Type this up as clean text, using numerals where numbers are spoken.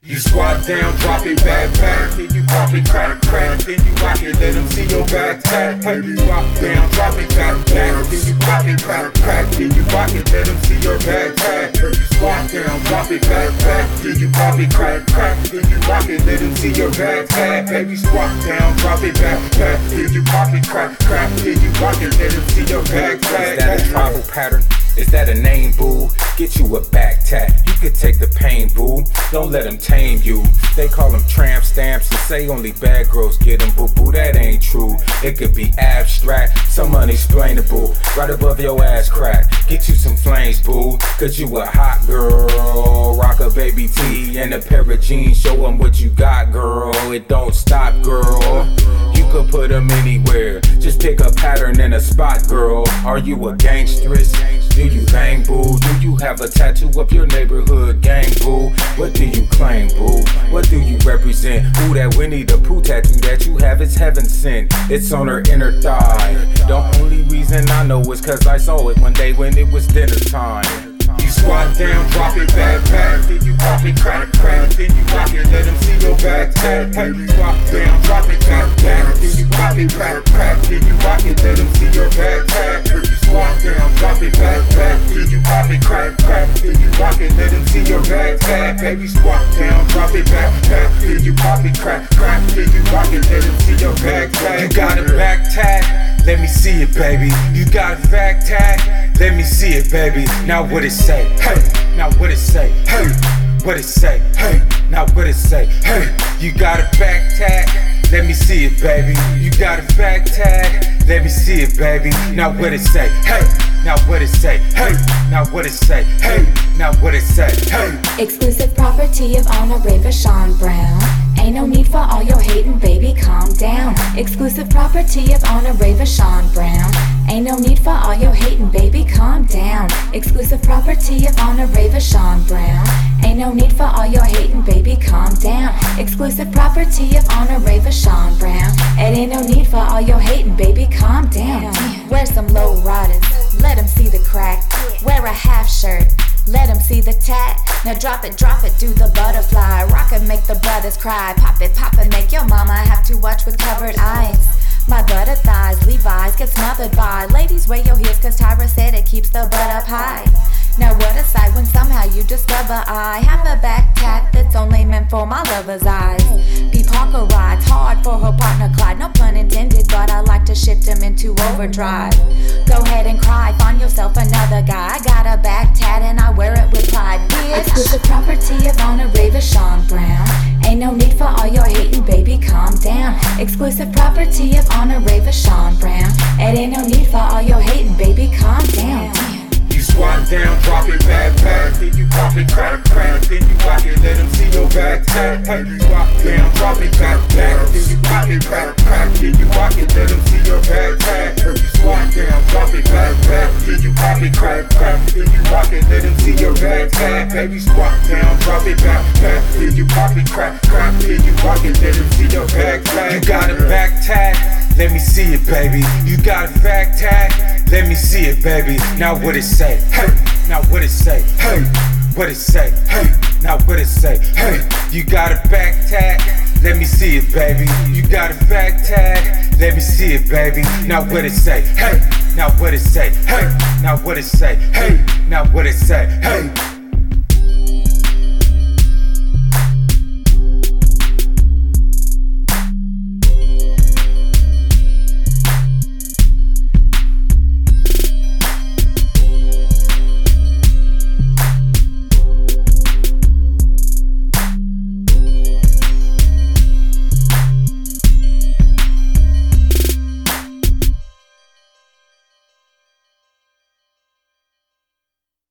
You squat down, drop it back, then you pop it, crack, then you rock it, let them see your back, hey, you squat down, drop it back, then you pop it, crack, then you rock it, let them see your back, hey, you squat down, drop it back, then you pop it, crack, then you rock it, let them see your back, baby, squat down, drop it back, then you pop it, crack, then you rock it, let them see your back, Is that a tribal pattern? Is that a name, boo? Get you a back tat, you could take the pain, boo. Don't let them tame you. They call them tramp stamps and say only bad girls get them, boo boo, that ain't true. It could be abstract, some unexplainable, right above your ass crack. Get you some flames, boo, cause you a hot girl. Rock a baby tee and a pair of jeans, show them what you got, girl. It don't stop, girl. You could put them anywhere, just pick a pattern and a spot, girl. Are you a gangstress? Do you bang, boo? Do you have a tattoo of your neighborhood gang, boo? What do you claim, boo? What do you represent? Ooh, that Winnie the Pooh tattoo that you have is heaven sent. It's on her inner thigh. The only reason I know is cause I saw it one day when it was dinner time. You squat down, drop it back, then you pop it, crack, then you rock it, let them see your back, hey, you squat down, drop it back, then you pop it, crack, then you rock it, let them see your back, hey, you squat down, drop it back, then you pop it, crack, then you rock it, let them see your back, baby, squat down, drop it back, then you pop it, crack, then you rock it, let them see your back, you got a back tag, let me see it, baby. You got a back tag, let me see it, baby. Now what it say? Hey, now what it say? Hey, what it say? Hey, now what it say? Hey, you got a back tag, let me see it, baby. You got a back tag, let me see it, baby. Now what it say? Hey, now what it say? Hey, now what it say? Hey, now what it say? Hey. Exclusive property of Honorable Sean Brown. Ain't no need for all your hating, baby, calm down. Exclusive property of Honorable Sean Brown. Ain't no need for all your hating, baby, calm down. Exclusive property of Honorable Sean Brown. Ain't no need for all your hating, baby, calm down. Exclusive property of Honorable Sean Brown. It ain't no need for all your hating, baby, calm down. Wear some low riders, let them see the crack. Wear a half shirt, let them see the tat. Now drop it, do the butterfly. Rock it, make the brothers cry. Pop it, make your mama have to watch with covered eyes. My butter thighs, Levi's get smothered by. Ladies, wear your heels cause Tyra said it keeps the butt up high. Now what a sight when somehow you discover I have a back tat that's only meant for my lover's eyes. B. Parker rides hard for her partner Clyde, no pun intended, but I like to shift him into overdrive. Go ahead and cry, find yourself another guy. I got a back tat and I wear it with pride, bitch. Exclusive property of Honorable Sean Brown. Ain't no need for all your hating, baby, calm down. Exclusive property of Honorable Sean Brown. It ain't no need for all your hating, baby, calm down. You squat down, drop it back, then you pop it, crack, then you rock it, let them see your back, hey, you squat down, drop it back, then you pop it, crack, then you rock it, let them see your back, hey, you squat down, drop it back, then you pop it, crack, then you rock it, let them see your back, hey, baby, squat down, drop it back, then you pop it, crack, then you rock it, let them see your back, hey. You got a back tag, let me see it, baby. You got a back tag, let me see it, baby. Now what it say? Hey, now what it say? Hey, what it say? Hey, now what it say? Hey, you got a back tag, let me see it, baby. You got a back tag, let me see it, baby. Now what it say? Hey, now what it say? Hey, now what it say? Hey, now what it say? Hey.